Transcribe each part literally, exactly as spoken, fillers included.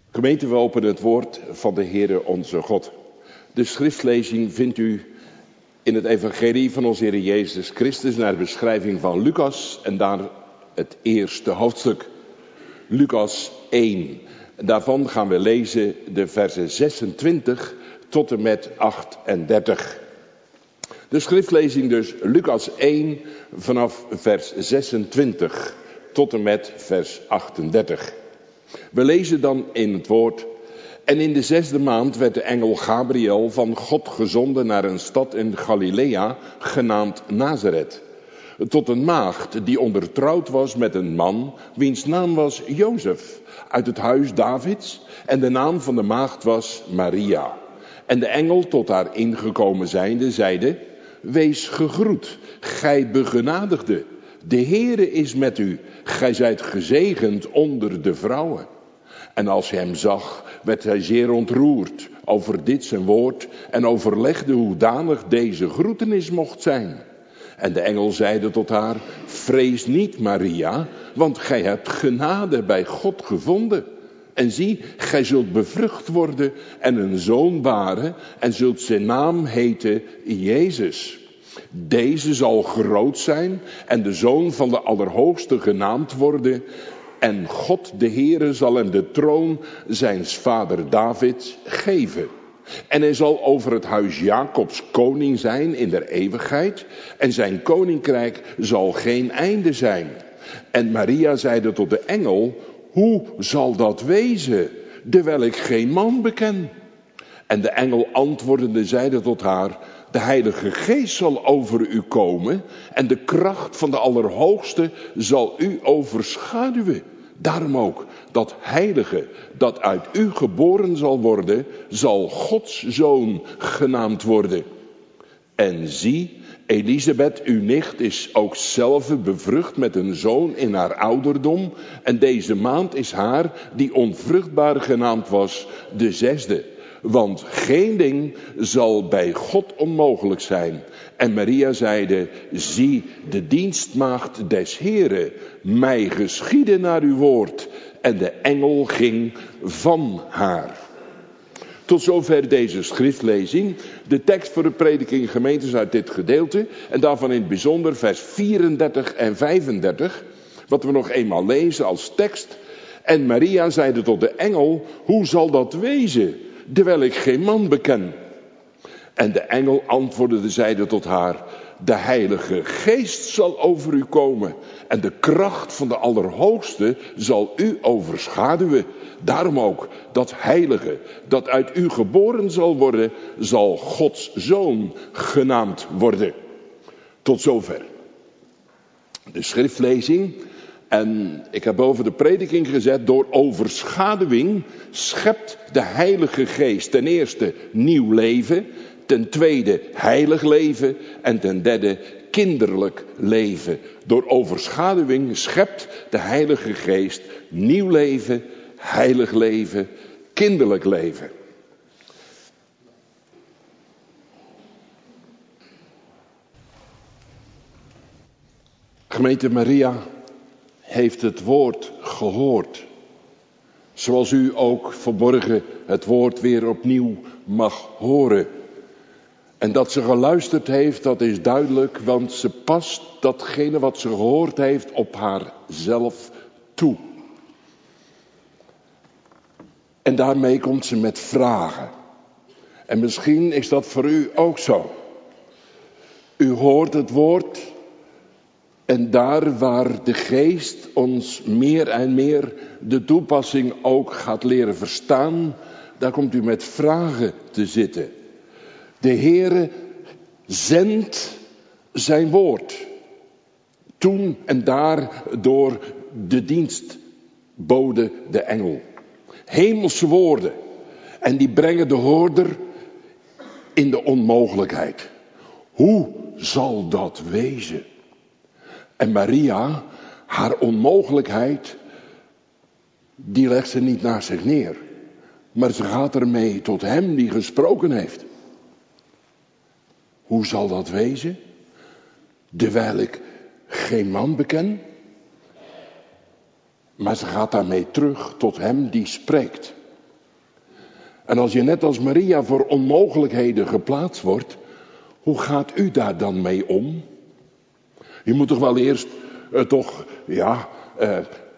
Gemeente, we openen het woord van de Heere onze God. De schriftlezing vindt u in het evangelie van onze Heer Jezus Christus naar de beschrijving van Lucas en daar het eerste hoofdstuk. Lucas één. Daarvan gaan we lezen de versen zesentwintig tot en met achtendertig. De schriftlezing dus Lucas één vanaf vers zesentwintig tot en met vers achtendertig. We lezen dan in het woord: En in de zesde maand werd de engel Gabriel van God gezonden naar een stad in Galilea, genaamd Nazareth, tot een maagd die ondertrouwd was met een man, wiens naam was Jozef, uit het huis Davids, en de naam van de maagd was Maria. En de engel tot haar ingekomen zijnde zeide: Wees gegroet, gij begenadigde, de Heere is met u, gij zijt gezegend onder de vrouwen. En als hij hem zag, werd hij zeer ontroerd over dit zijn woord en overlegde hoedanig deze groetenis mocht zijn. En de engel zeide tot haar: Vrees niet, Maria, want gij hebt genade bij God gevonden. En zie, gij zult bevrucht worden en een zoon baren en zult zijn naam heten Jezus. Deze zal groot zijn en de zoon van de Allerhoogste genaamd worden. En God de Heere zal hem de troon zijns vader David geven. En hij zal over het huis Jacobs koning zijn in der eeuwigheid. En zijn koninkrijk zal geen einde zijn. En Maria zeide tot de engel: Hoe zal dat wezen, dewijl ik geen man beken? En de engel antwoordende zeide tot haar: De Heilige Geest zal over u komen en de kracht van de Allerhoogste zal u overschaduwen. Daarom ook, dat heilige dat uit u geboren zal worden, zal Gods zoon genaamd worden. En zie, Elisabeth, uw nicht, is ook zelve bevrucht met een zoon in haar ouderdom. En deze maand is haar, die onvruchtbaar genaamd was, de zesde. Want geen ding zal bij God onmogelijk zijn. En Maria zeide: Zie, de dienstmaagd des Heere, mij geschieden naar uw woord. En de engel ging van haar. Tot zover deze schriftlezing. De tekst voor de prediking gemeentes uit dit gedeelte. En daarvan in het bijzonder vers vierendertig en vijfendertig. Wat we nog eenmaal lezen als tekst. En Maria zeide tot de engel: Hoe zal dat wezen, terwijl ik geen man beken? En de engel antwoordde zeide tot haar: De Heilige Geest zal over u komen en de kracht van de Allerhoogste zal u overschaduwen. Daarom ook, dat heilige dat uit u geboren zal worden, zal Gods zoon genaamd worden. Tot zover de schriftlezing. En ik heb boven de prediking gezet: door overschaduwing schept de Heilige Geest ten eerste nieuw leven, ten tweede heilig leven en ten derde kinderlijk leven. Door overschaduwing schept de Heilige Geest nieuw leven, heilig leven, kinderlijk leven. Gemeente, Maria heeft het woord gehoord. Zoals u ook vanmorgen het woord weer opnieuw mag horen. En dat ze geluisterd heeft, dat is duidelijk, want ze past datgene wat ze gehoord heeft op haarzelf toe. En daarmee komt ze met vragen. En misschien is dat voor u ook zo. U hoort het woord. En daar waar de Geest ons meer en meer de toepassing ook gaat leren verstaan, daar komt u met vragen te zitten. De Heere zendt zijn woord. Toen en daar door de dienstbode, de engel. Hemelse woorden. En die brengen de hoorder in de onmogelijkheid. Hoe zal dat wezen? En Maria, haar onmogelijkheid, die legt ze niet naast zich neer. Maar ze gaat ermee tot hem die gesproken heeft. Hoe zal dat wezen? Terwijl ik geen man beken. Maar ze gaat daarmee terug tot hem die spreekt. En als je net als Maria voor onmogelijkheden geplaatst wordt, hoe gaat u daar dan mee om? Je moet toch wel eerst uh, toch, ja, uh,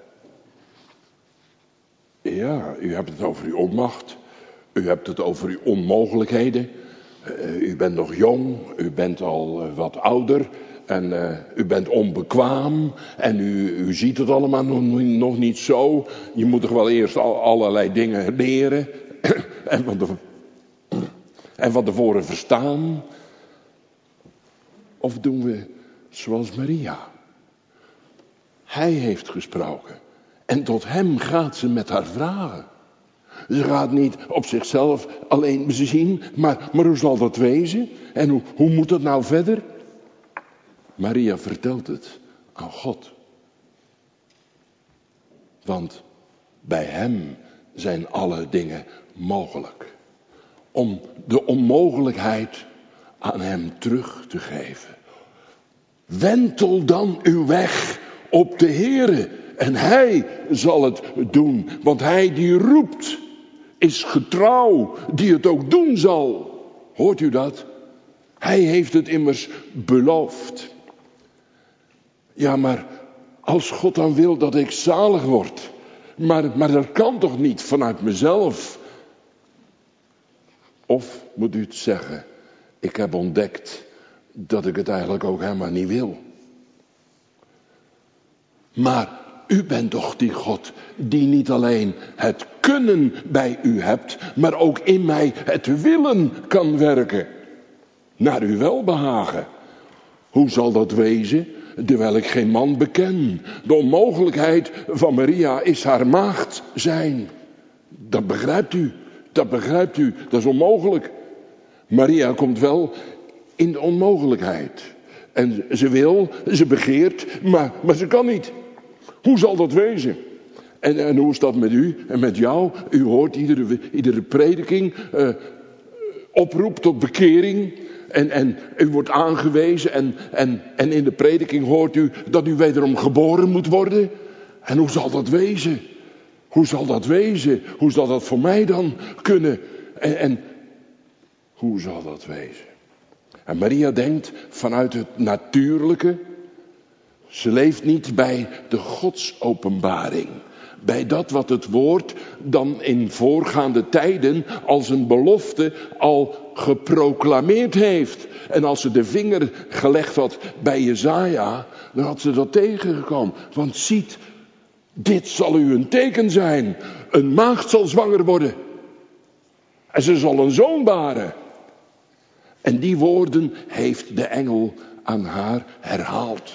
ja, u hebt het over uw onmacht, u hebt het over uw onmogelijkheden, uh, u bent nog jong, u bent al uh, wat ouder en uh, u bent onbekwaam en u, u ziet het allemaal nog, nog niet zo. Je moet toch wel eerst al, allerlei dingen leren en van, de, en van tevoren verstaan. Of doen we zoals Maria? Hij heeft gesproken. En tot hem gaat ze met haar vragen. Ze gaat niet op zichzelf alleen zien, maar, maar hoe zal dat wezen? En hoe, hoe moet dat nou verder? Maria vertelt het aan God. Want bij hem zijn alle dingen mogelijk. Om de onmogelijkheid aan hem terug te geven. Wentel dan uw weg op de Heere en hij zal het doen. Want hij die roept is getrouw, die het ook doen zal. Hoort u dat? Hij heeft het immers beloofd. Ja, maar als God dan wil dat ik zalig word, maar, maar dat kan toch niet vanuit mezelf? Of moet u het zeggen, ik heb ontdekt dat ik het eigenlijk ook helemaal niet wil. Maar u bent toch die God die niet alleen het kunnen bij u hebt, maar ook in mij het willen kan werken. Naar uw welbehagen. Hoe zal dat wezen, terwijl ik geen man beken? De onmogelijkheid van Maria is haar maagd zijn. Dat begrijpt u, dat begrijpt u, dat is onmogelijk. Maria komt wel in de onmogelijkheid. En ze wil, ze begeert, maar, maar ze kan niet. Hoe zal dat wezen? En, en hoe is dat met u en met jou? U hoort iedere, iedere prediking, uh, oproep tot bekering. En, en u wordt aangewezen en, en, en in de prediking hoort u dat u wederom geboren moet worden. En hoe zal dat wezen? Hoe zal dat wezen? Hoe zal dat voor mij dan kunnen? En, en hoe zal dat wezen? En Maria denkt vanuit het natuurlijke. Ze leeft niet bij de godsopenbaring. Bij dat wat het woord dan in voorgaande tijden als een belofte al geproclameerd heeft. En als ze de vinger gelegd had bij Jesaja, dan had ze dat tegengekomen. Want ziet, dit zal u een teken zijn. Een maagd zal zwanger worden. En ze zal een zoon baren. En die woorden heeft de engel aan haar herhaald.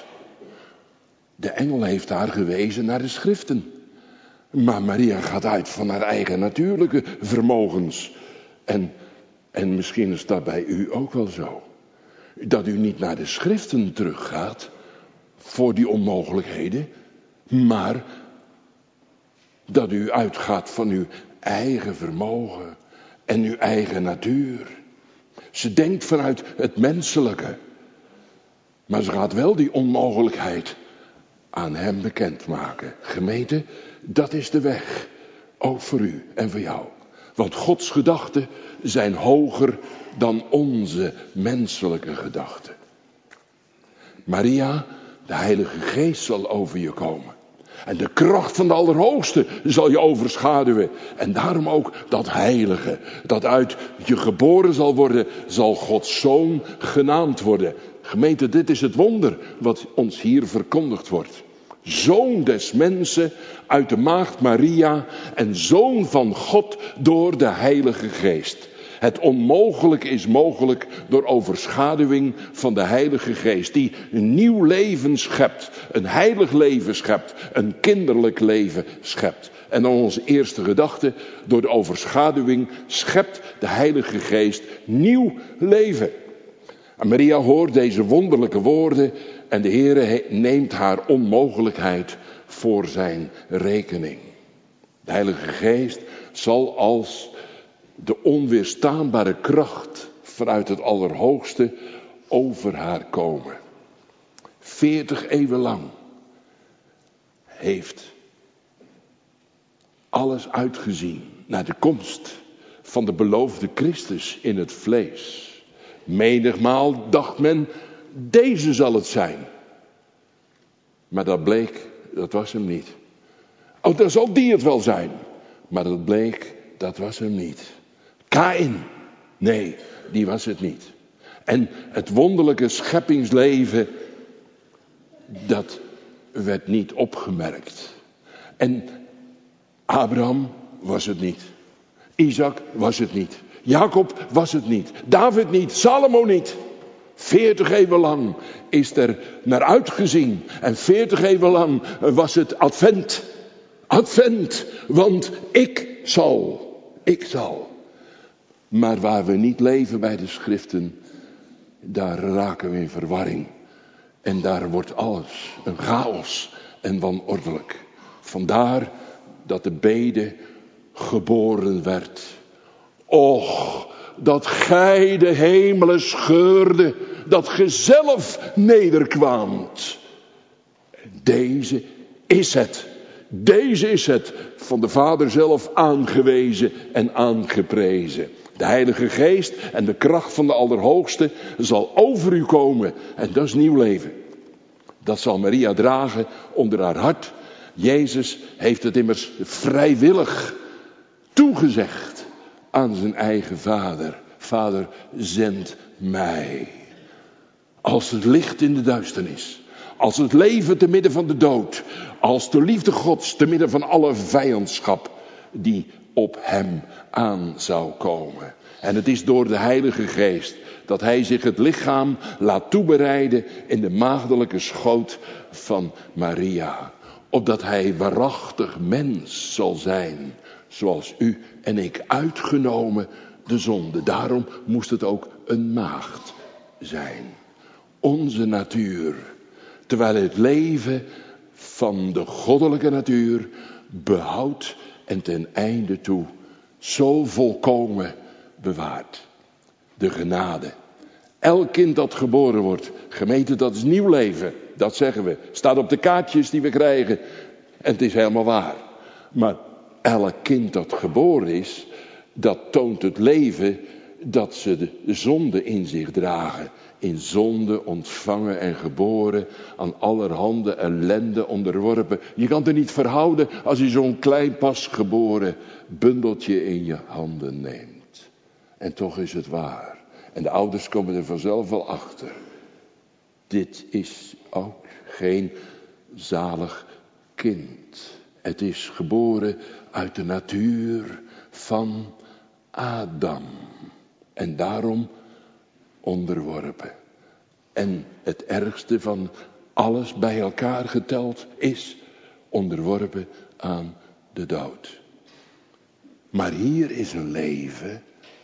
De engel heeft haar gewezen naar de schriften. Maar Maria gaat uit van haar eigen natuurlijke vermogens. En, en misschien is dat bij u ook wel zo. Dat u niet naar de schriften teruggaat voor die onmogelijkheden. Maar dat u uitgaat van uw eigen vermogen en uw eigen natuur. Ze denkt vanuit het menselijke. Maar ze gaat wel die onmogelijkheid aan hem bekendmaken. Gemeente, dat is de weg. Ook voor u en voor jou. Want Gods gedachten zijn hoger dan onze menselijke gedachten. Maria, de Heilige Geest zal over je komen. En de kracht van de Allerhoogste zal je overschaduwen. En daarom ook dat heilige, dat uit je geboren zal worden, zal Gods Zoon genaamd worden. Gemeente, dit is het wonder wat ons hier verkondigd wordt. Zoon des mensen uit de maagd Maria en zoon van God door de Heilige Geest. Het onmogelijke is mogelijk door overschaduwing van de Heilige Geest. Die een nieuw leven schept, een heilig leven schept, een kinderlijk leven schept. En dan onze eerste gedachte, door de overschaduwing schept de Heilige Geest nieuw leven. En Maria hoort deze wonderlijke woorden en de Heere neemt haar onmogelijkheid voor zijn rekening. De Heilige Geest zal als de onweerstaanbare kracht vanuit het Allerhoogste over haar komen. Veertig eeuwen lang heeft alles uitgezien naar de komst van de beloofde Christus in het vlees. Menigmaal dacht men, deze zal het zijn. Maar dat bleek, dat was hem niet. Oh, dan zal die het wel zijn. Maar dat bleek, dat was hem niet. Kaïn, nee, die was het niet. En het wonderlijke scheppingsleven, dat werd niet opgemerkt. En Abraham was het niet. Isaac was het niet. Jacob was het niet. David niet. Salomo niet. Veertig eeuwen lang is er naar uitgezien. En veertig eeuwen lang was het advent. Advent. Want ik zal. Ik zal. Maar waar we niet leven bij de schriften, daar raken we in verwarring. En daar wordt alles een chaos en wanordelijk. Vandaar dat de bede geboren werd. Och, dat gij de hemelen scheurde, dat ge zelf nederkwaamt. Deze is het. Deze is het, van de Vader zelf aangewezen en aangeprezen. De Heilige Geest en de kracht van de Allerhoogste zal over u komen. En dat is nieuw leven. Dat zal Maria dragen onder haar hart. Jezus heeft het immers vrijwillig toegezegd aan zijn eigen Vader. Vader, zend mij. Als het licht in de duisternis. Als het leven te midden van de dood. Als de liefde Gods te midden van alle vijandschap die op hem aan zou komen. En het is door de Heilige Geest dat hij zich het lichaam laat toebereiden in de maagdelijke schoot van Maria. Opdat hij waarachtig mens zal zijn, zoals u en ik, uitgenomen de zonde. Daarom moest het ook een maagd zijn. Onze natuur, terwijl het leven van de goddelijke natuur behoudt en ten einde toe zo volkomen bewaart. De genade. Elk kind dat geboren wordt, gemeente, dat is nieuw leven. Dat zeggen we. Staat op de kaartjes die we krijgen. En het is helemaal waar. Maar elk kind dat geboren is, dat toont het leven dat ze de zonde in zich dragen. In zonde ontvangen en geboren, aan allerhande ellende onderworpen. Je kan het er niet verhouden als je zo'n klein pas geboren bundeltje in je handen neemt. En toch is het waar. En de ouders komen er vanzelf wel achter. Dit is ook geen zalig kind. Het is geboren uit de natuur van Adam. En daarom onderworpen. En het ergste van alles bij elkaar geteld is onderworpen aan de dood. Maar hier is een leven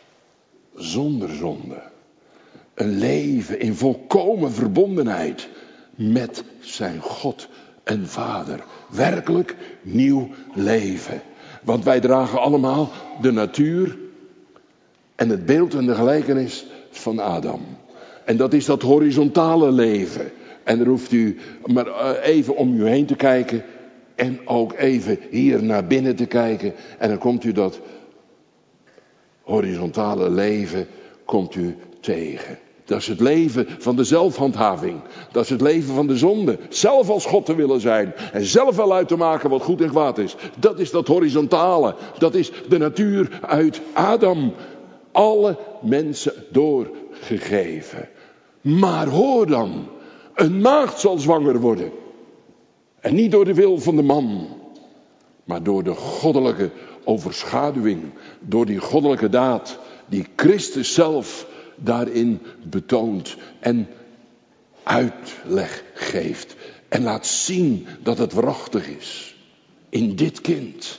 zonder zonde. Een leven in volkomen verbondenheid met zijn God en Vader. Werkelijk nieuw leven. Want wij dragen allemaal de natuur en het beeld en de gelijkenis van Adam. En dat is dat horizontale leven. En daar hoeft u maar even om u heen te kijken. En ook even hier naar binnen te kijken. En dan komt u dat horizontale leven komt u tegen. Dat is het leven van de zelfhandhaving. Dat is het leven van de zonde. Zelf als God te willen zijn. En zelf wel uit te maken wat goed en kwaad is. Dat is dat horizontale. Dat is de natuur uit Adam. Alle mensen doorgegeven. Maar hoor dan. Een maagd zal zwanger worden. En niet door de wil van de man. Maar door de goddelijke overschaduwing. Door die goddelijke daad. Die Christus zelf daarin betoont. En uitleg geeft. En laat zien dat het waarachtig is. In dit kind.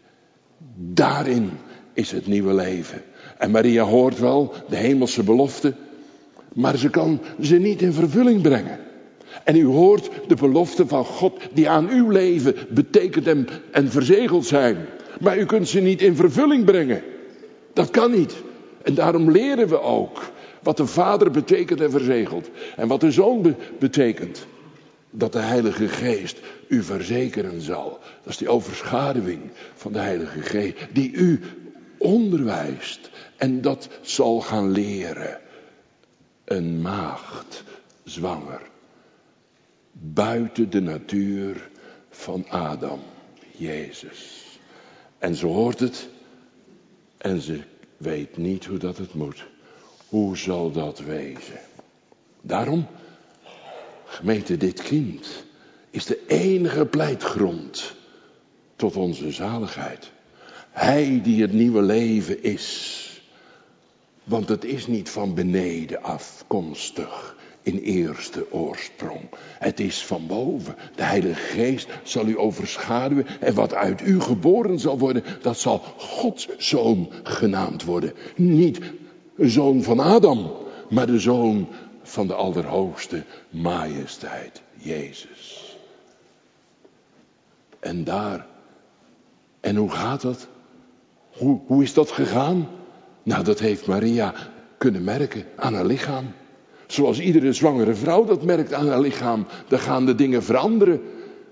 Daarin is het nieuwe leven. En Maria hoort wel de hemelse belofte. Maar ze kan ze niet in vervulling brengen. En u hoort de belofte van God die aan uw leven betekend en, en verzegeld zijn. Maar u kunt ze niet in vervulling brengen. Dat kan niet. En daarom leren we ook wat de Vader betekent en verzegelt. En wat de Zoon be- betekent. Dat de Heilige Geest u verzekeren zal. Dat is die overschaduwing van de Heilige Geest. Die u onderwijst en dat zal gaan leren. Een maagd zwanger. Buiten de natuur van Adam, Jezus. En ze hoort het en ze weet niet hoe dat het moet. Hoe zal dat wezen? Daarom, gemeente, dit kind is de enige pleitgrond tot onze zaligheid. Hij die het nieuwe leven is. Want het is niet van beneden afkomstig in eerste oorsprong. Het is van boven. De Heilige Geest zal u overschaduwen. En wat uit u geboren zal worden, dat zal Gods zoon genaamd worden. Niet een zoon van Adam, maar de zoon van de Allerhoogste Majesteit, Jezus. En daar, en hoe gaat dat? Hoe, hoe is dat gegaan? Nou, dat heeft Maria kunnen merken aan haar lichaam. Zoals iedere zwangere vrouw dat merkt aan haar lichaam. Dan gaan de dingen veranderen.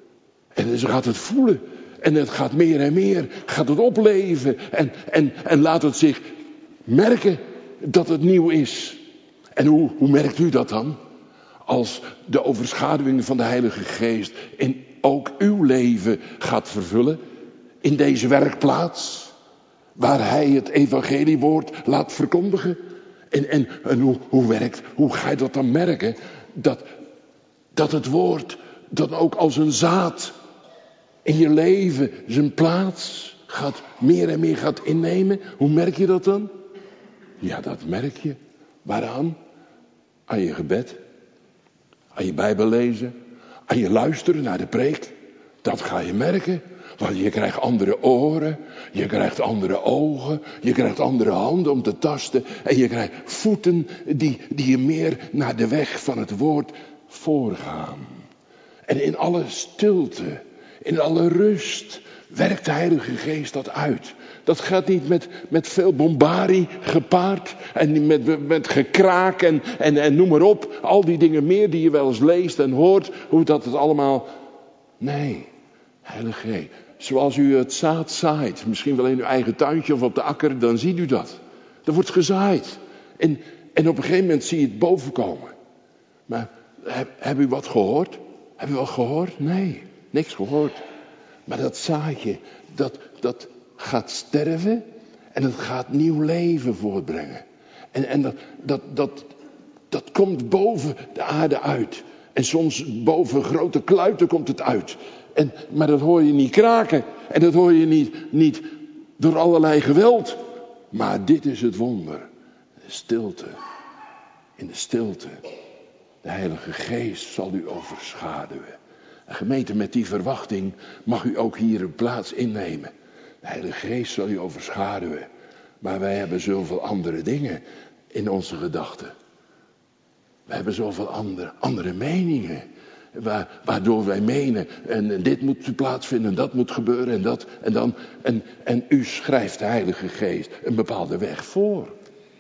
En ze gaat het voelen. En het gaat meer en meer. Gaat het opleven. En, en, en laat het zich merken dat het nieuw is. En hoe, hoe merkt u dat dan? Als de overschaduwing van de Heilige Geest in ook uw leven gaat vervullen. In deze werkplaats. Waar hij het evangeliewoord laat verkondigen. En, en, en hoe, hoe werkt, hoe ga je dat dan merken? Dat, dat het woord dan ook als een zaad in je leven zijn plaats gaat, meer en meer gaat innemen. Hoe merk je dat dan? Ja, dat merk je. Waaraan? Aan je gebed. Aan je Bijbel lezen. Aan je luisteren naar de preek. Dat ga je merken. Want je krijgt andere oren, je krijgt andere ogen, je krijgt andere handen om te tasten. En je krijgt voeten die, die je meer naar de weg van het woord voorgaan. En in alle stilte, in alle rust, werkt de Heilige Geest dat uit. Dat gaat niet met, met veel bombarie gepaard en met, met gekraak en, en, en noem maar op. Al die dingen meer die je wel eens leest en hoort, hoe dat het allemaal... Nee, Heilige Geest. Zoals u het zaad zaait, misschien wel in uw eigen tuintje of op de akker, dan ziet u dat. Er wordt gezaaid. En, en op een gegeven moment zie je het bovenkomen. Maar heb, heb u wat gehoord? Heb u wat gehoord? Nee, niks gehoord. Maar dat zaadje, dat, dat gaat sterven en het gaat nieuw leven voortbrengen. En, en dat, dat, dat, dat komt boven de aarde uit. En soms boven grote kluiten komt het uit. En, maar dat hoor je niet kraken. En dat hoor je niet, niet door allerlei geweld. Maar dit is het wonder. De stilte. In de stilte. De Heilige Geest zal u overschaduwen. En gemeente, met die verwachting mag u ook hier een plaats innemen. De Heilige Geest zal u overschaduwen. Maar wij hebben zoveel andere dingen in onze gedachten. We hebben zoveel andere, andere meningen. Waardoor wij menen, en dit moet plaatsvinden, en dat moet gebeuren, en dat, en dan. En, en u schrijft de Heilige Geest een bepaalde weg voor.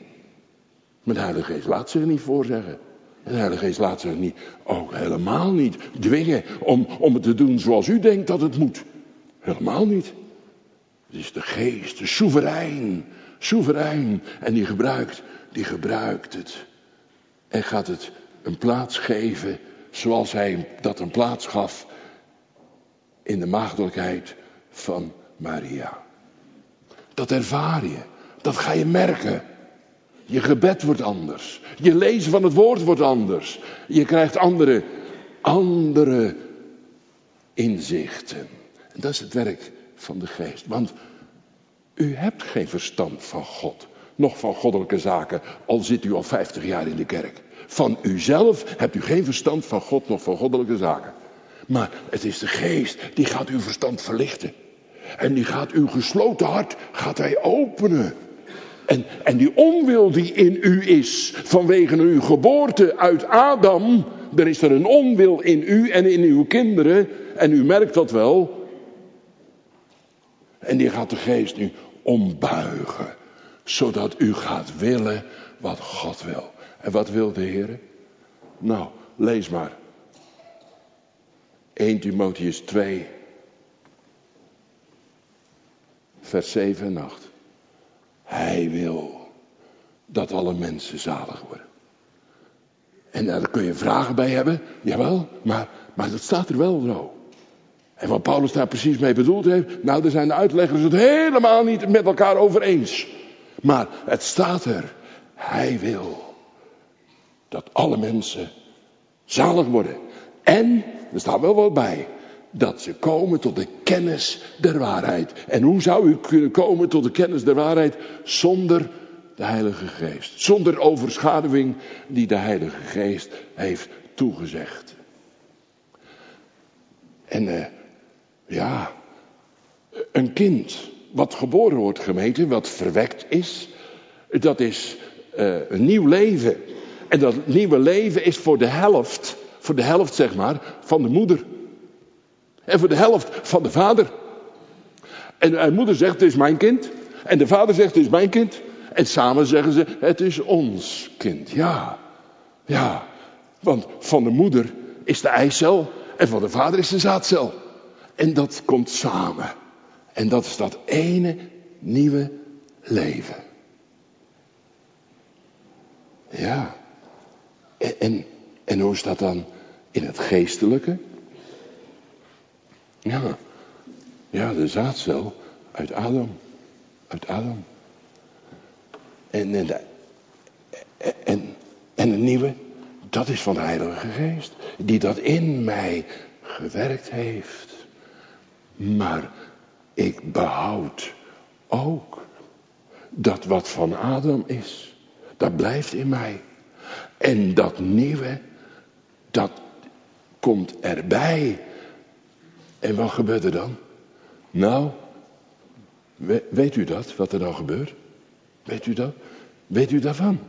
Maar de Heilige Geest laat zich niet voorzeggen. En de Heilige Geest laat zich niet, ook helemaal niet, dwingen om, om het te doen zoals u denkt dat het moet. Helemaal niet. Het is de Geest, de soeverein, soeverein. En die gebruikt, die gebruikt het. En gaat het een plaats geven zoals hij dat een plaats gaf in de maagdelijkheid van Maria. Dat ervaar je, dat ga je merken. Je gebed wordt anders, je lezen van het woord wordt anders. Je krijgt andere, andere inzichten. En dat is het werk van de Geest. Want u hebt geen verstand van God, nog van goddelijke zaken, al zit u al vijftig jaar in de kerk. Van uzelf hebt u geen verstand van God, nog van goddelijke zaken. Maar het is de Geest die gaat uw verstand verlichten. En die gaat uw gesloten hart, gaat hij openen. En, en die onwil die in u is, vanwege uw geboorte uit Adam, er is er een onwil in u en in uw kinderen. En u merkt dat wel. En die gaat de Geest nu ombuigen. Zodat u gaat willen wat God wil. En wat wil de Heer? Nou, lees maar. Eerste Timotheüs twee. Vers zeven en acht. hij wil dat alle mensen zalig worden. En daar kun je vragen bij hebben. Jawel, maar, maar dat staat er wel zo. En wat Paulus daar precies mee bedoeld heeft, nou, daar zijn de uitleggers het helemaal niet met elkaar over eens. Maar het staat er. Hij wil dat alle mensen zalig worden. En, er staat wel wat bij, dat ze komen tot de kennis der waarheid. En hoe zou u kunnen komen tot de kennis der waarheid zonder de Heilige Geest? Zonder overschaduwing die de Heilige Geest heeft toegezegd. En uh, ja, een kind wat geboren wordt, gemeente, wat verwekt is, dat is uh, een nieuw leven. En dat nieuwe leven is voor de helft, voor de helft zeg maar, van de moeder. En voor de helft van de vader. En de moeder zegt, het is mijn kind. En de vader zegt, het is mijn kind. En samen zeggen ze, het is ons kind. Ja, ja. Want van de moeder is de eicel en van de vader is de zaadcel. En dat komt samen. En dat is dat ene nieuwe leven. Ja. En, en, en hoe is dat dan in het geestelijke? Ja, ja, de zaadcel uit Adam. Uit Adam. En, en, de, en, en een nieuwe, dat is van de Heilige Geest. Die dat in mij gewerkt heeft. Maar ik behoud ook dat wat van Adam is. Dat blijft in mij. En dat nieuwe, dat komt erbij. En wat gebeurt er dan? Nou, weet u dat, wat er dan gebeurt? Weet u dat? Weet u daarvan?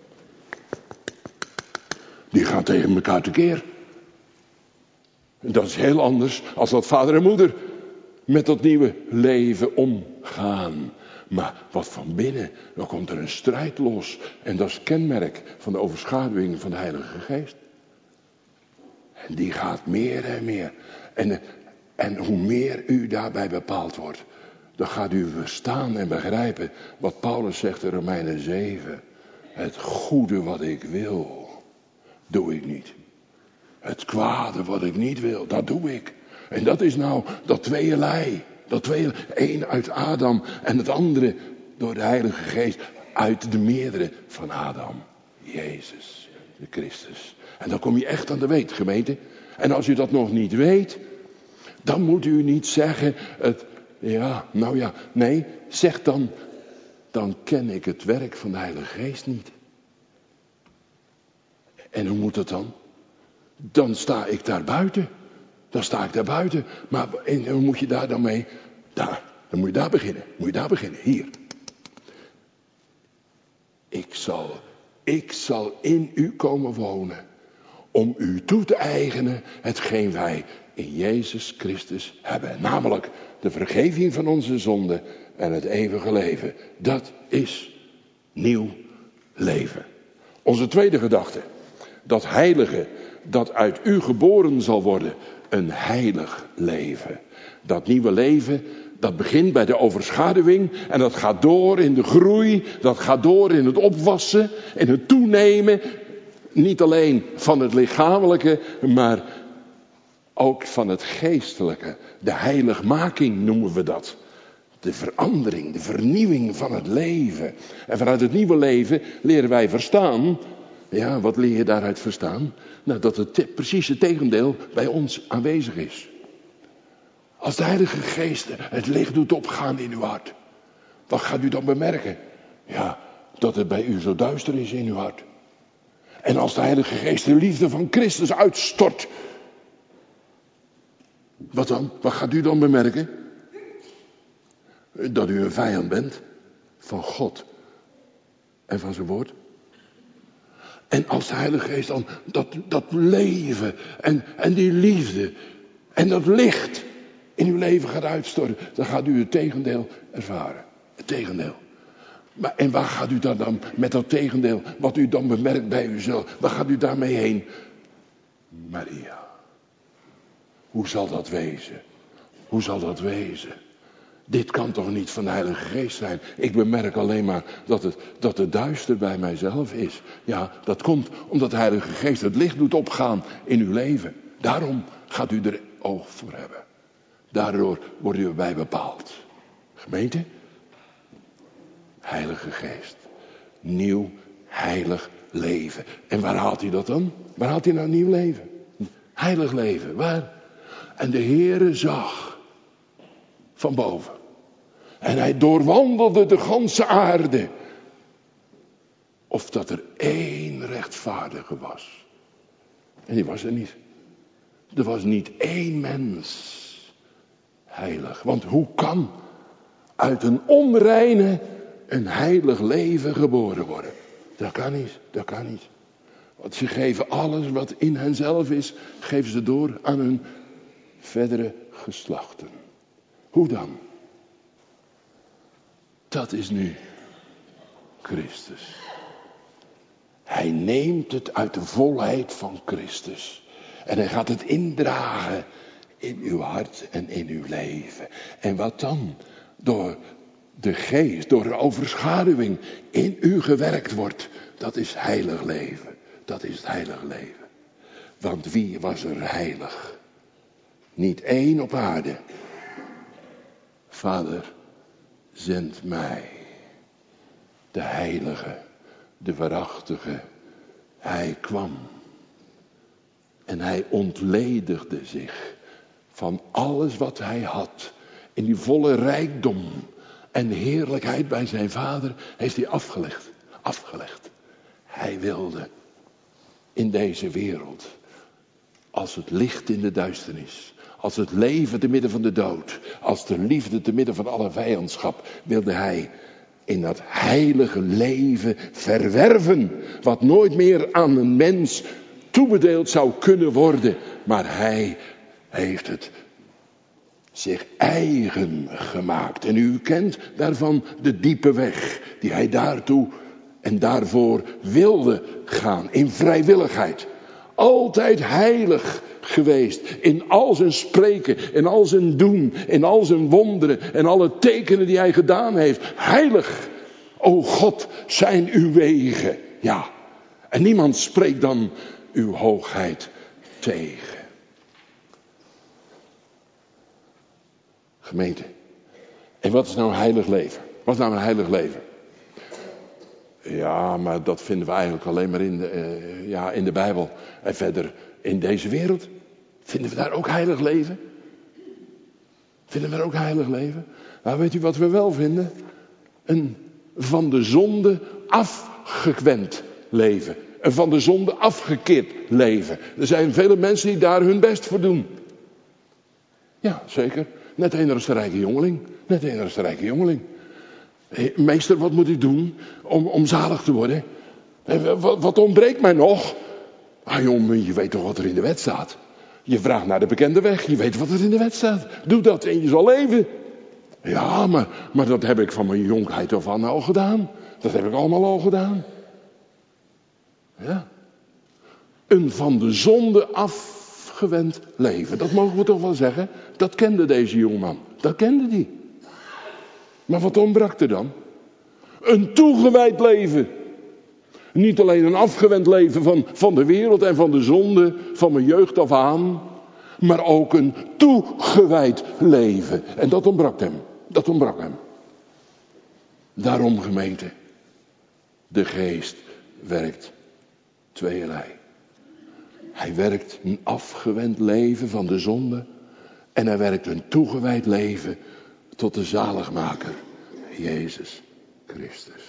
Die gaan tegen elkaar tekeer. Dat is heel anders als dat vader en moeder met dat nieuwe leven omgaan. Maar wat van binnen, dan komt er een strijd los. En dat is het kenmerk van de overschaduwing van de Heilige Geest. En die gaat meer en meer. En, en hoe meer u daarbij bepaald wordt, dan gaat u verstaan en begrijpen wat Paulus zegt in Romeinen zeven. Het goede wat ik wil, doe ik niet. Het kwade wat ik niet wil, dat doe ik. En dat is nou dat tweeënlei. Dat tweeënlei. Eén uit Adam en het andere door de Heilige Geest uit de meerdere van Adam. Jezus, de Christus. En dan kom je echt aan de weet, gemeente. En als u dat nog niet weet, dan moet u niet zeggen, het, ja, nou ja, nee, zeg dan, dan ken ik het werk van de Heilige Geest niet. En hoe moet het dan? Dan sta ik daar buiten. Dan sta ik daar buiten. Maar en hoe moet je daar dan mee? Daar, dan moet je daar beginnen. Moet je daar beginnen, hier. Ik zal, ik zal in u komen wonen. Om u toe te eigenen hetgeen wij in Jezus Christus hebben. Namelijk de vergeving van onze zonden en het eeuwige leven. Dat is nieuw leven. Onze tweede gedachte. Dat heilige dat uit u geboren zal worden. Een heilig leven. Dat nieuwe leven, dat begint bij de overschaduwing. En dat gaat door in de groei. Dat gaat door in het opwassen. In het toenemen. Niet alleen van het lichamelijke, maar ook van het geestelijke. De heiligmaking noemen we dat. De verandering, de vernieuwing van het leven. En vanuit het nieuwe leven leren wij verstaan. Ja, wat leer je daaruit verstaan? Nou, dat het te, precies het tegendeel bij ons aanwezig is. Als de Heilige Geest het licht doet opgaan in uw hart. Wat gaat u dan bemerken? Ja, dat het bij u zo duister is in uw hart. En als de Heilige Geest de liefde van Christus uitstort. Wat dan? Wat gaat u dan bemerken? Dat u een vijand bent van God en van zijn woord. En als de Heilige Geest dan dat, dat leven en, en die liefde en dat licht in uw leven gaat uitstorten, dan gaat u het tegendeel ervaren. Het tegendeel. Maar, en waar gaat u dan, dan met dat tegendeel, wat u dan bemerkt bij uzelf, waar gaat u daarmee heen? Maria. Hoe zal dat wezen? Hoe zal dat wezen? Dit kan toch niet van de Heilige Geest zijn? Ik bemerk alleen maar dat het, dat het duister bij mijzelf is. Ja, dat komt omdat de Heilige Geest het licht doet opgaan in uw leven. Daarom gaat u er oog voor hebben. Daardoor wordt u erbij bepaald. Gemeente? Heilige Geest. Nieuw, heilig leven. En waar haalt hij dat dan? Waar haalt hij nou nieuw leven? Heilig leven, waar? En de Heere zag van boven. En hij doorwandelde de ganse aarde. Of dat er één rechtvaardige was. En die was er niet. Er was niet één mens heilig. Want hoe kan uit een onreine een heilig leven geboren worden? Dat kan niet, dat kan niet. Want ze geven alles wat in henzelf is, geven ze door aan hun verdere geslachten. Hoe dan? Dat is nu Christus. Hij neemt het uit de volheid van Christus. En hij gaat het indragen in uw hart en in uw leven. En wat dan? Door de geest, door de overschaduwing in u gewerkt wordt. Dat is heilig leven. Dat is het heilig leven. Want wie was er heilig? Niet één op aarde. Vader, zend mij. De heilige, de waarachtige. Hij kwam. En hij ontledigde zich van alles wat hij had. In die volle rijkdom en heerlijkheid bij zijn vader heeft hij afgelegd. Afgelegd. Hij wilde in deze wereld als het licht in de duisternis. Als het leven te midden van de dood. Als de liefde te midden van alle vijandschap. Wilde hij in dat heilige leven verwerven. Wat nooit meer aan een mens toebedeeld zou kunnen worden. Maar hij heeft het zich eigen gemaakt. En u kent daarvan de diepe weg die hij daartoe en daarvoor wilde gaan. In vrijwilligheid. Altijd heilig geweest. In al zijn spreken, in al zijn doen, in al zijn wonderen en alle tekenen die hij gedaan heeft. Heilig, o God, zijn uw wegen. Ja, en niemand spreekt dan uw hoogheid tegen. Gemeente, en wat is nou een heilig leven? Wat is nou een heilig leven? Ja, maar dat vinden we eigenlijk alleen maar in de, uh, ja, in de Bijbel. En verder in deze wereld. Vinden we daar ook heilig leven? Vinden we daar ook heilig leven? Nou, weet u wat we wel vinden? Een van de zonde afgewend leven. Een van de zonde afgekeerd leven. Er zijn vele mensen die daar hun best voor doen. Ja, zeker. Net een als de rijke jongeling. Net een als de rijke jongeling. Meester, wat moet ik doen om, om zalig te worden? Wat, wat ontbreekt mij nog? Ah jongen, je weet toch wat er in de wet staat? Je vraagt naar de bekende weg, je weet wat er in de wet staat. Doe dat en je zal leven. Ja, maar, maar dat heb ik van mijn jonkheid af aan al gedaan. Dat heb ik allemaal al gedaan. Ja. Een van de zonde afgewend leven. Dat mogen we toch wel zeggen. Dat kende deze jongeman. Dat kende die. Maar wat ontbrak er dan? Een toegewijd leven. Niet alleen een afgewend leven van, van de wereld en van de zonde, van mijn jeugd af aan. Maar ook een toegewijd leven. En dat ontbrak hem. Dat ontbrak hem. Daarom, gemeente, de geest werkt tweeërlei. Hij werkt een afgewend leven van de zonde. En hij werkt een toegewijd leven tot de zaligmaker, Jezus Christus.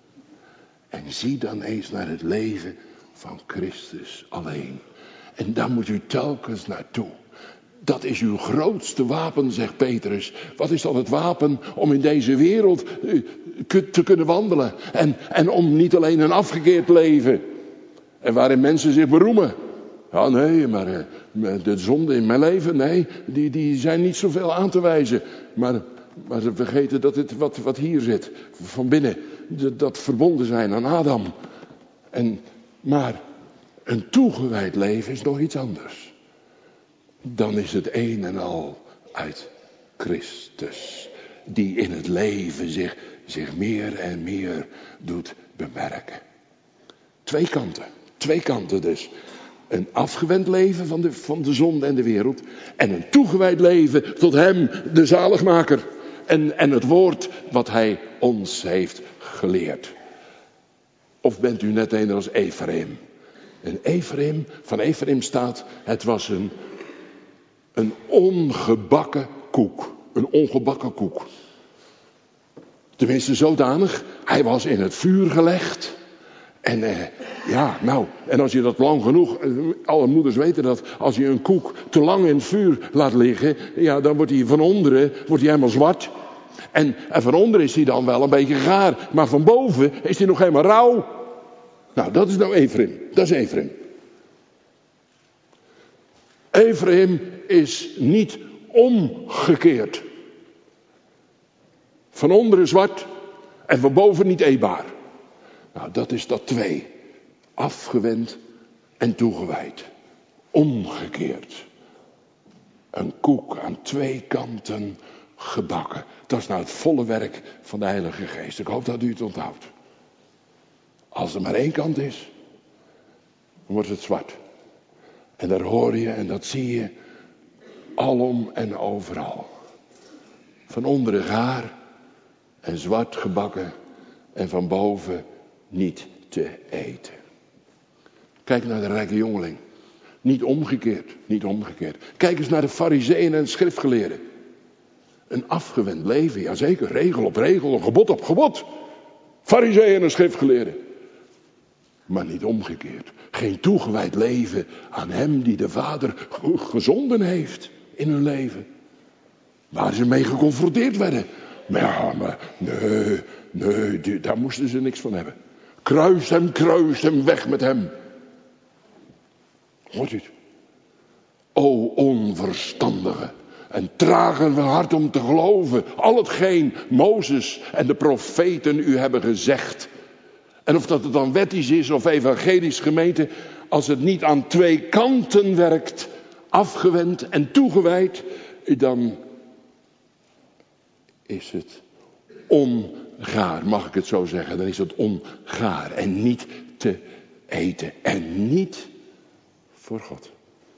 En zie dan eens naar het leven van Christus alleen. En daar moet u telkens naartoe. Dat is uw grootste wapen, zegt Petrus. Wat is dan het wapen om in deze wereld te kunnen wandelen? En, en om niet alleen een afgekeerd leven. En waarin mensen zich beroemen. Ja, nee, maar de zonde in mijn leven, nee, die, die zijn niet zoveel aan te wijzen. Maar, maar ze vergeten dat het wat, wat hier zit, van binnen, dat, dat verbonden zijn aan Adam. En, maar een toegewijd leven is nog iets anders. Dan is het een en al uit Christus. die in het leven zich, zich meer en meer doet bemerken. Twee kanten, twee kanten dus. Een afgewend leven van de, van de zonde en de wereld. En een toegewijd leven tot hem, de zaligmaker. En, en het woord wat hij ons heeft geleerd. Of bent u net een als Ephraim? En Ephraim, van Ephraim staat, het was een, een ongebakken koek. Een ongebakken koek. Tenminste zodanig, hij was in het vuur gelegd. En eh, ja, nou, en als je dat lang genoeg, alle moeders weten dat, als je een koek te lang in het vuur laat liggen, ja, dan wordt hij van onderen, wordt hij helemaal zwart. En, en van onderen is hij dan wel een beetje gaar, maar van boven is hij nog helemaal rauw. Nou, dat is nou Ephraim, dat is Ephraim. Ephraim is niet omgekeerd. Van onderen zwart en van boven niet eetbaar. Nou, dat is dat twee. Afgewend en toegewijd. Omgekeerd. Een koek aan twee kanten gebakken. Dat is nou het volle werk van de Heilige Geest. Ik hoop dat u het onthoudt. Als er maar één kant is, dan wordt het zwart. En daar hoor je en dat zie je alom en overal. Van onderen gaar en zwart gebakken en van boven niet te eten. Kijk naar de rijke jongeling. Niet omgekeerd, niet omgekeerd. Kijk eens naar de farizeeën en schriftgeleerden. Een afgewend leven, jazeker, regel op regel, gebod op gebod. Farizeeën en schriftgeleerden. Maar niet omgekeerd. Geen toegewijd leven aan hem die de Vader gezonden heeft in hun leven. Waar ze mee geconfronteerd werden. Maar ja, maar nee, nee, die, daar moesten ze niks van hebben. Kruis hem, kruis hem, weg met hem. Hoort u het? O onverstandige en trage van hart om te geloven al hetgeen Mozes en de profeten u hebben gezegd. En of dat het dan wettisch is of evangelisch gemeente, als het niet aan twee kanten werkt, afgewend en toegewijd, dan is het ongaar, mag ik het zo zeggen. Dan is het ongaar en niet te eten en niet voor God.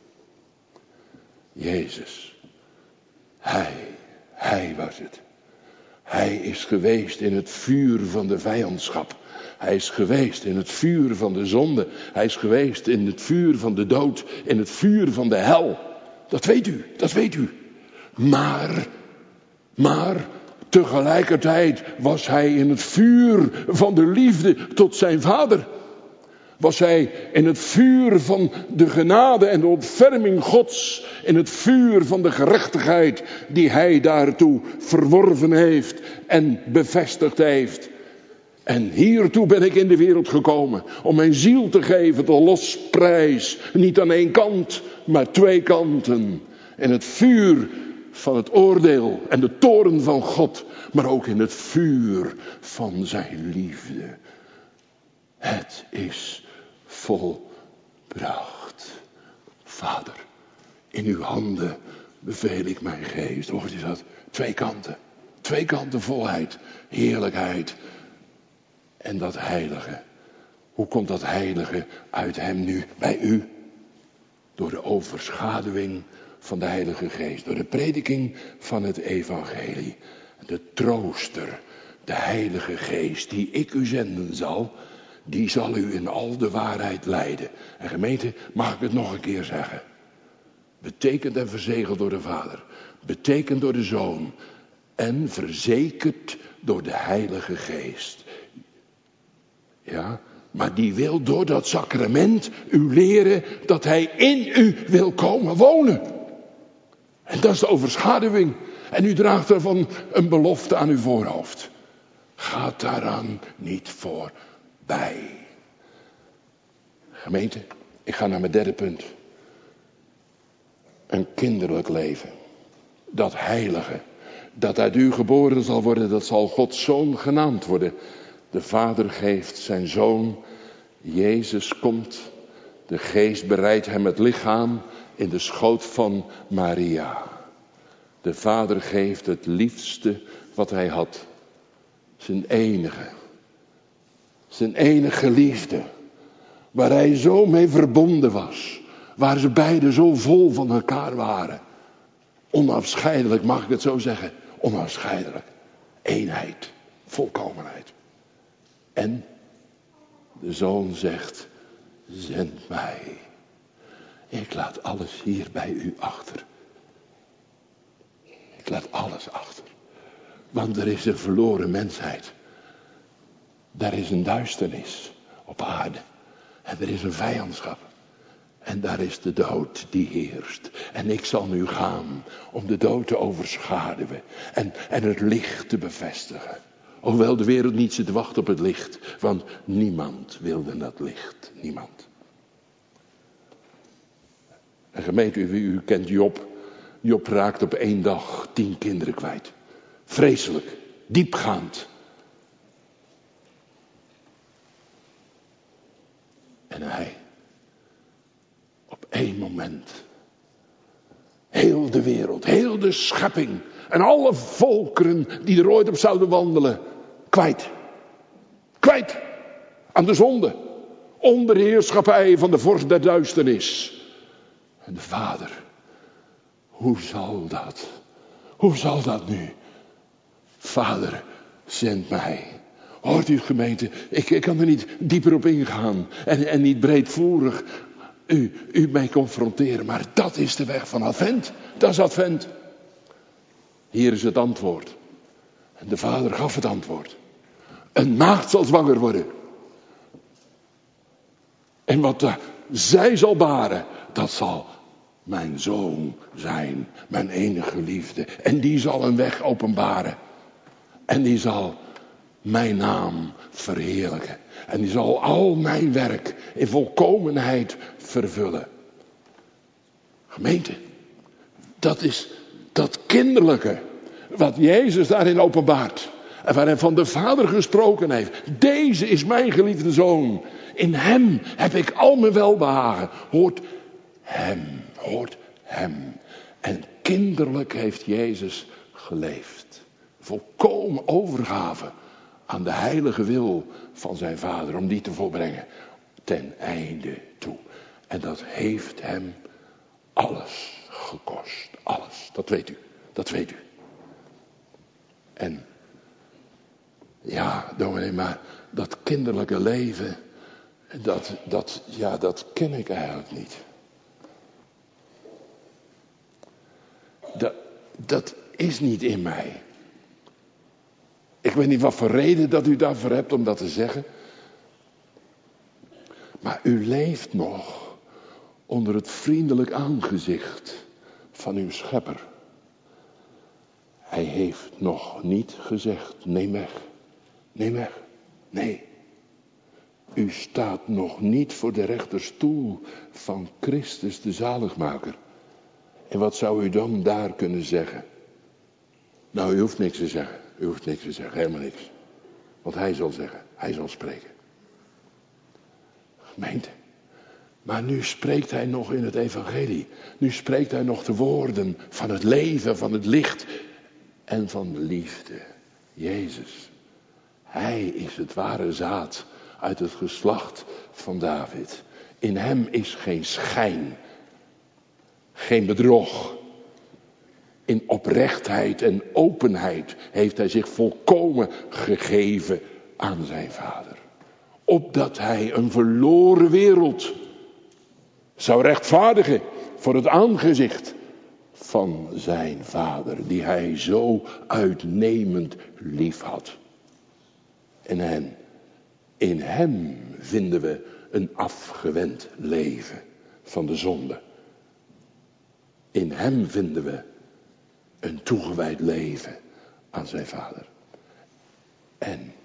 Jezus, hij, hij was het. Hij is geweest in het vuur van de vijandschap. Hij is geweest in het vuur van de zonde. Hij is geweest in het vuur van de dood. In het vuur van de hel. Dat weet u, dat weet u. Maar, maar, tegelijkertijd was hij in het vuur van de liefde tot zijn Vader. Was hij in het vuur van de genade en de ontferming Gods. In het vuur van de gerechtigheid die hij daartoe verworven heeft en bevestigd heeft. En hiertoe ben ik in de wereld gekomen. Om mijn ziel te geven tot losprijs. Niet aan één kant, maar twee kanten. In het vuur van het oordeel en de toorn van God. Maar ook in het vuur van zijn liefde. Het is volbracht. Vader, in uw handen beveel ik mijn geest. Hoort u dat? Twee kanten. Twee kanten volheid, heerlijkheid en dat heilige. Hoe komt dat heilige uit hem nu bij u? Door de overschaduwing van de Heilige Geest. Door de prediking van het evangelie. De trooster, de Heilige Geest die ik u zenden zal, die zal u in al de waarheid leiden. En gemeente, mag ik het nog een keer zeggen. Betekend en verzegeld door de Vader. Betekend door de Zoon. En verzekerd door de Heilige Geest. Ja, maar die wil door dat sacrament u leren dat hij in u wil komen wonen. En dat is de overschaduwing. En u draagt daarvan een belofte aan uw voorhoofd. Gaat daaraan niet voorbij. Gemeente, ik ga naar mijn derde punt. Een kinderlijk leven. Dat heilige. Dat uit u geboren zal worden, dat zal Gods Zoon genaamd worden. De Vader geeft zijn Zoon. Jezus komt. De Geest bereidt hem het lichaam in de schoot van Maria. De Vader geeft het liefste wat hij had. Zijn enige. Zijn enige geliefde. Waar hij zo mee verbonden was. Waar ze beiden zo vol van elkaar waren. Onafscheidelijk, mag ik het zo zeggen? Onafscheidelijk. Eenheid. Volkomenheid. En de zoon zegt, zend mij. Ik laat alles hier bij u achter. Ik laat alles achter. Want er is een verloren mensheid. Daar is een duisternis op aarde. En er is een vijandschap. En daar is de dood die heerst. En ik zal nu gaan om de dood te overschaduwen. En, en het licht te bevestigen. Hoewel de wereld niet zit te wachten op het licht. Want niemand wilde dat licht. Niemand. En gemeente, u, u kent Job. Job raakt op één dag tien kinderen kwijt. Vreselijk. Diepgaand. En hij. Op één moment. Heel de wereld. Heel de schepping. En alle volkeren die er ooit op zouden wandelen. Kwijt. Kwijt. Aan de zonde. Onder heerschappij van de vorst der duisternis. En de vader. Hoe zal dat? Hoe zal dat nu? Vader, zend mij. Hoort u het, gemeente? Ik, ik kan er niet dieper op ingaan. En, en niet breedvoerig u, u mij confronteren. Maar dat is de weg van Advent. Dat is Advent. Hier is het antwoord. En de vader gaf het antwoord. Een maagd zal zwanger worden. En wat uh, zij zal baren, dat zal mijn zoon zijn. Mijn enige geliefde. En die zal een weg openbaren. En die zal mijn naam verheerlijken. En die zal al mijn werk in volkomenheid vervullen. Gemeente, dat is dat kinderlijke wat Jezus daarin openbaart. En waar hij van de Vader gesproken heeft. Deze is mijn geliefde zoon. In hem heb ik al mijn welbehagen. Hoort hem, hoort hem. En kinderlijk heeft Jezus geleefd. Volkomen overgave aan de heilige wil van zijn Vader. Om die te volbrengen. Ten einde toe. En dat heeft hem alles gekost. Alles. Dat weet u. Dat weet u. En ja, dominee, maar dat kinderlijke leven, dat, dat, ja, dat ken ik eigenlijk niet. Dat, dat is niet in mij. Ik weet niet wat voor reden dat u daarvoor hebt om dat te zeggen. Maar u leeft nog onder het vriendelijk aangezicht van uw schepper. Hij heeft nog niet gezegd, neem weg, neem weg, nee. U staat nog niet voor de rechterstoel van Christus de zaligmaker. En wat zou u dan daar kunnen zeggen? Nou, u hoeft niks te zeggen, u hoeft niks te zeggen, helemaal niks. Want hij zal zeggen, hij zal spreken. Gemeente. Maar nu spreekt hij nog in het evangelie. Nu spreekt hij nog de woorden van het leven, van het licht en van de liefde. Jezus. Hij is het ware zaad uit het geslacht van David. In hem is geen schijn. Geen bedrog. In oprechtheid en openheid heeft hij zich volkomen gegeven aan zijn Vader. Opdat hij een verloren wereld zou rechtvaardigen voor het aangezicht van zijn Vader, die hij zo uitnemend lief had. En hen, in hem vinden we een afgewend leven van de zonde. In hem vinden we een toegewijd leven aan zijn Vader. En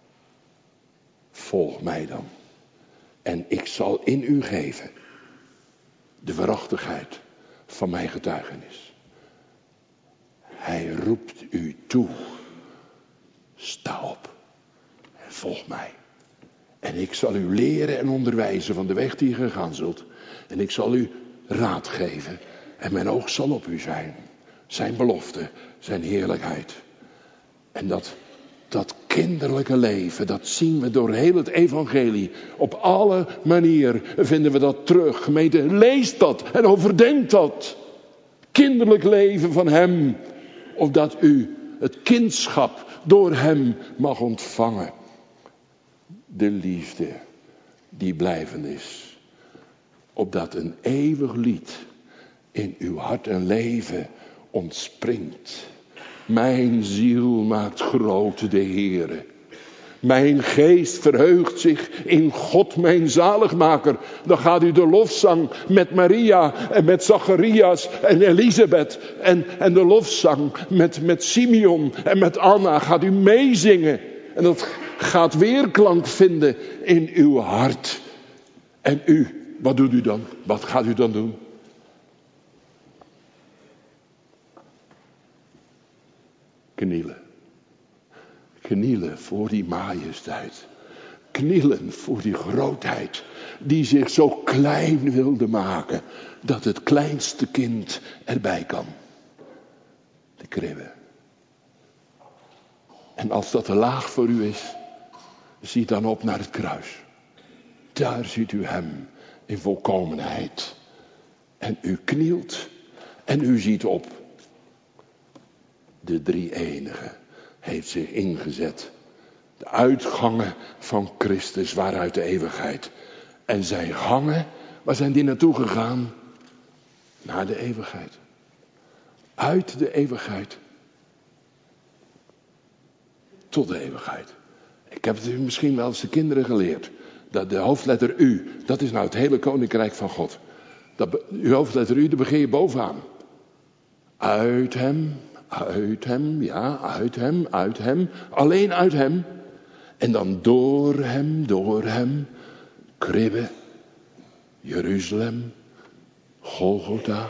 volg mij dan. En ik zal in u geven de waarachtigheid van mijn getuigenis. Hij roept u toe. Sta op en volg mij. En ik zal u leren en onderwijzen van de weg die je gegaan zult. En ik zal u raad geven. En mijn oog zal op u zijn. Zijn belofte, zijn heerlijkheid. En dat, dat kinderlijke leven, dat zien we door heel het evangelie. Op alle manieren vinden we dat terug. Gemeente, lees dat en overdenk dat. Kinderlijk leven van hem. Opdat u het kindschap door hem mag ontvangen. De liefde die blijvend is. Opdat een eeuwig lied in uw hart en leven ontspringt. Mijn ziel maakt groot de Heere. Mijn geest verheugt zich in God mijn zaligmaker. Dan gaat u de lofzang met Maria en met Zacharias en Elisabeth. En, en de lofzang met, met Simeon en met Anna gaat u meezingen. En dat gaat weerklank vinden in uw hart. En u, wat doet u dan? Wat gaat u dan doen? Knielen. Knielen voor die majesteit. Knielen voor die grootheid. Die zich zo klein wilde maken. Dat het kleinste kind erbij kan. De kribbe. En als dat te laag voor u is. Zie dan op naar het kruis. Daar ziet u hem in volkomenheid. En u knielt. En u ziet op. De drie-enige heeft zich ingezet. De uitgangen van Christus waaruit de eeuwigheid. En zijn gangen, waar zijn die naartoe gegaan? Naar de eeuwigheid. Uit de eeuwigheid. Tot de eeuwigheid. Ik heb het u misschien wel eens de kinderen geleerd. Dat de hoofdletter U, dat is nou het hele koninkrijk van God. Dat, uw hoofdletter U, daar begin je bovenaan. Uit hem. Uit hem, ja, uit hem, uit hem, alleen uit hem. En dan door hem, door hem, kribbe, Jeruzalem, Golgotha.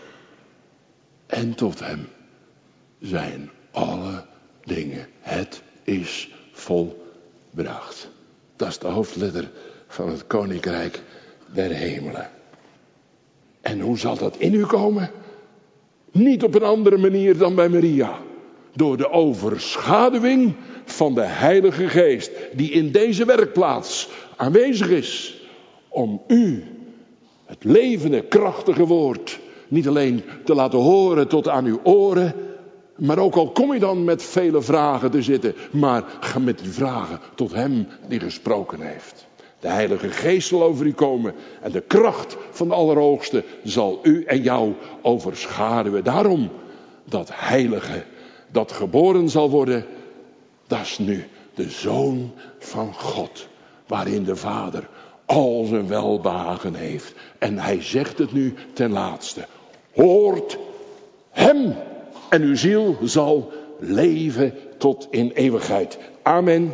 En tot hem zijn alle dingen. Het is volbracht. Dat is de hoofdletter van het koninkrijk der hemelen. En hoe zal dat in u komen? Niet op een andere manier dan bij Maria. Door de overschaduwing van de Heilige Geest. Die in deze werkplaats aanwezig is. Om u het levende, krachtige woord. Niet alleen te laten horen tot aan uw oren. Maar ook al kom je dan met vele vragen te zitten. Maar ga met die vragen tot hem die gesproken heeft. De Heilige Geest zal over u komen. En de kracht van de Allerhoogste zal u en jou overschaduwen. Daarom, dat heilige dat geboren zal worden. Dat is nu de Zoon van God. Waarin de Vader al zijn welbehagen heeft. En hij zegt het nu ten laatste. Hoort hem. En uw ziel zal leven tot in eeuwigheid. Amen.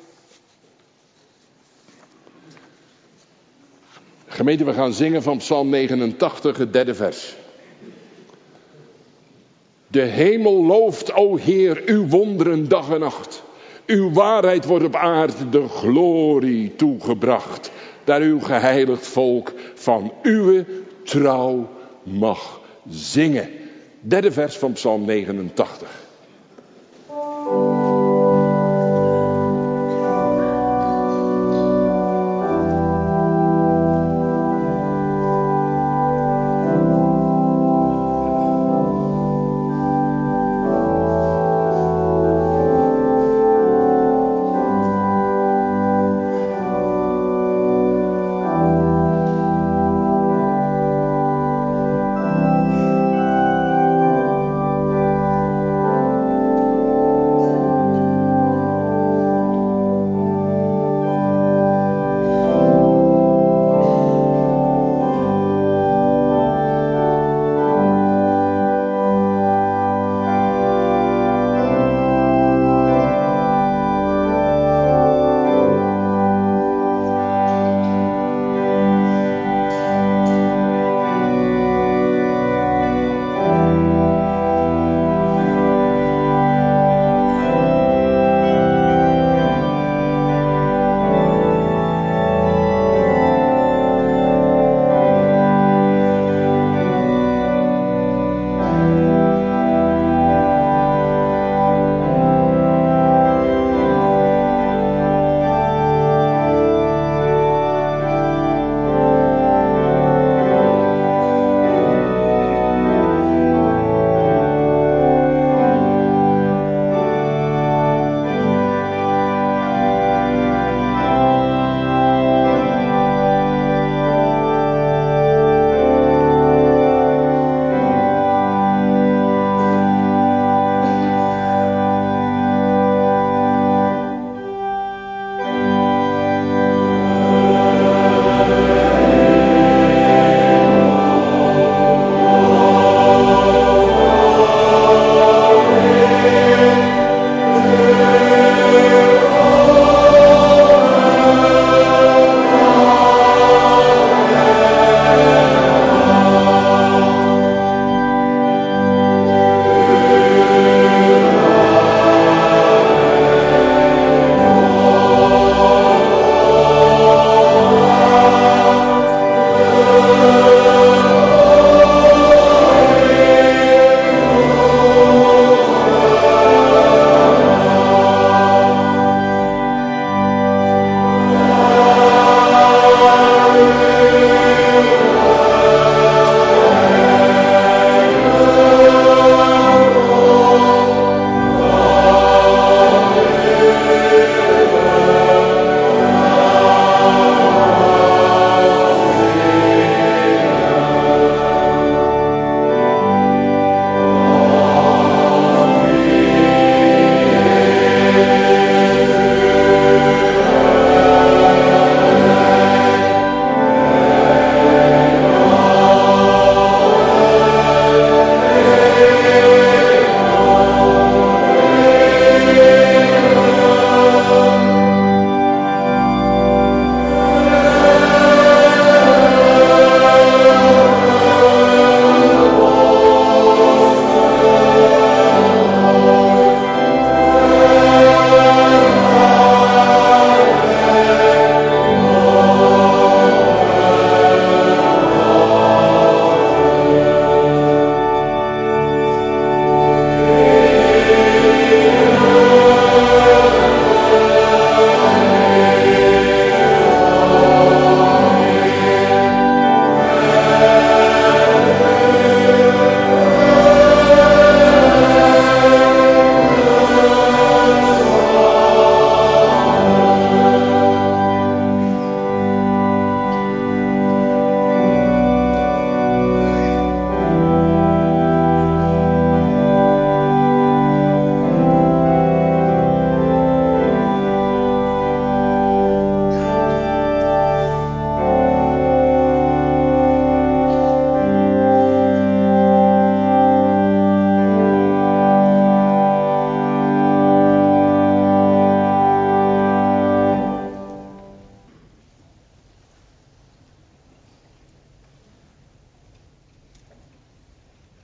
Gemeente, we gaan zingen van Psalm negenentachtig, het derde vers. De hemel looft, o Heer, uw wonderen dag en nacht. Uw waarheid wordt op aarde de glorie toegebracht. Daar uw geheiligd volk van uw trouw mag zingen. Derde vers van Psalm negenentachtig.